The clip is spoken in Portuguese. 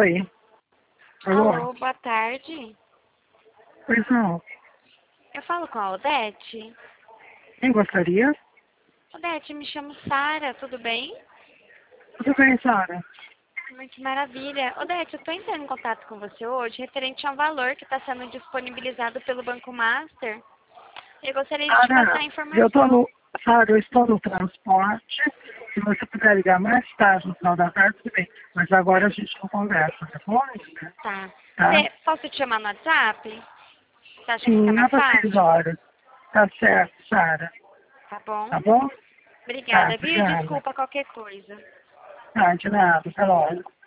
Oi. Alô? Alô, boa tarde. Pois não. Eu falo com a Odete. Quem gostaria? Odete, me chamo Sara, tudo bem? Tudo bem, Sara? Que maravilha. Odete, eu estou entrando em contato com você hoje referente a um valor que está sendo disponibilizado pelo Banco Master. Eu gostaria de te passar Sara, a informação. Sara, eu estou no transporte. Se você puder ligar mais tarde, no final da tarde, tudo bem. Mas agora a gente não conversa depois, né? Tá. Tá? Posso te chamar no WhatsApp? Você acha que fica Sim, mais a partir de fácil? horas. Tá certo, Sara. Tá bom? Tá bom? Tá, Obrigada, viu? obrigada. Desculpa qualquer coisa. Tá, de nada. Até logo.